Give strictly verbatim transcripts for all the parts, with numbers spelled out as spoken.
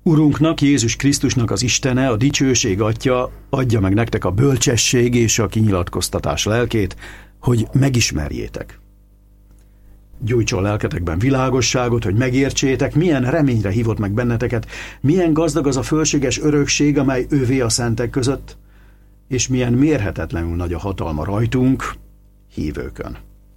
Urunknak, Jézus Krisztusnak az Istene, a dicsőség Atya adja meg nektek a bölcsesség és a kinyilatkoztatás lelkét, hogy megismerjétek. Gyújtson lelketekben világosságot, hogy megértsétek, milyen reményre hívott meg benneteket, milyen gazdag az a fölséges örökség, amely ővé a szentek között, és milyen mérhetetlenül nagy a hatalma rajtunk, hívőkön.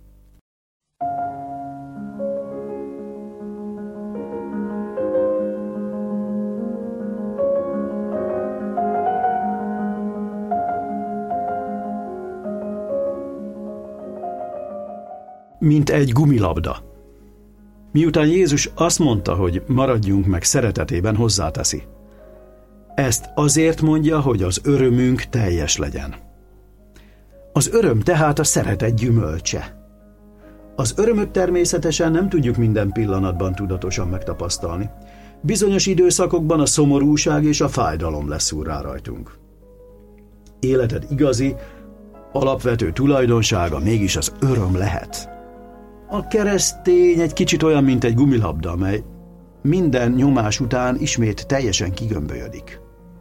Mint egy gumilabda. Miután Jézus azt mondta, hogy maradjunk meg szeretetében, hozzáteszi: ezt azért mondja, hogy az örömünk teljes legyen. Az öröm tehát a szeretet gyümölcse. Az örömöt természetesen nem tudjuk minden pillanatban tudatosan megtapasztalni. Bizonyos időszakokban a szomorúság és a fájdalom leszúr rá rajtunk. Életed igazi, alapvető tulajdonsága mégis az öröm lehet. A keresztény egy kicsit olyan, mint egy gumilabda, amely minden nyomás után ismét teljesen kigömbölyödik.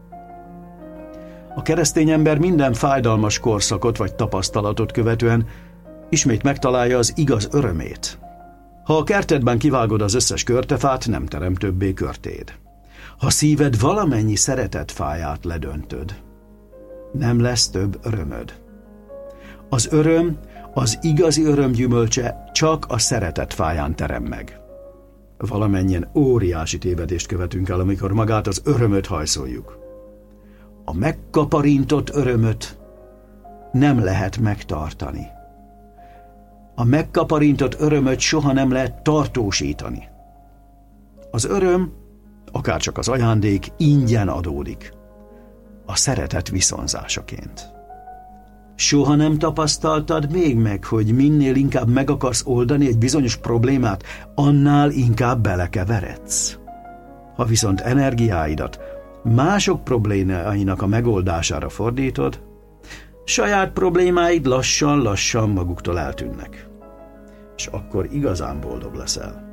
A keresztény ember minden fájdalmas korszakot vagy tapasztalatot követően ismét megtalálja az igaz örömét. Ha a kertedben kivágod az összes körtefát, nem terem többé körtéd. Ha szíved valamennyi szeretetfáját ledöntöd, nem lesz több örömöd. Az öröm, az igazi öröm gyümölcse csak a szeretet fáján terem meg. Valamennyien óriási tévedést követünk el, amikor magát az örömöt hajszoljuk. A megkaparintott örömöt nem lehet megtartani. A megkaparintott örömöt soha nem lehet tartósítani. Az öröm, akárcsak az ajándék, ingyen adódik, a szeretet viszonzásaként. Soha nem tapasztaltad még meg, hogy minél inkább meg akarsz oldani egy bizonyos problémát, annál inkább belekeveredsz. Ha viszont energiáidat mások problémáinak a megoldására fordítod, saját problémáid lassan-lassan maguktól eltűnnek. És akkor igazán boldog leszel.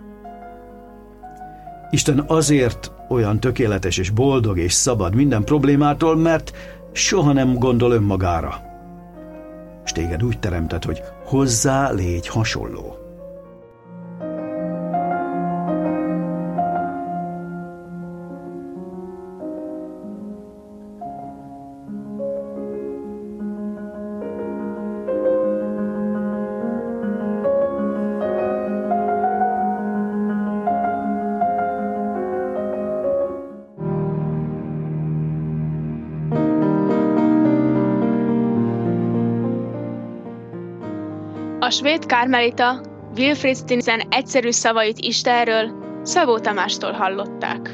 Isten azért olyan tökéletes és boldog és szabad minden problémától, mert soha nem gondol önmagára. És téged úgy teremtett, hogy hozzá légy hasonló. A svéd kármelita Wilfrid Stinsen egyszerű szavait Istenről Szabó Tamástól hallották.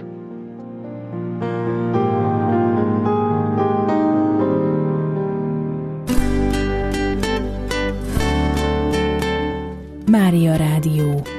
Mária Rádió.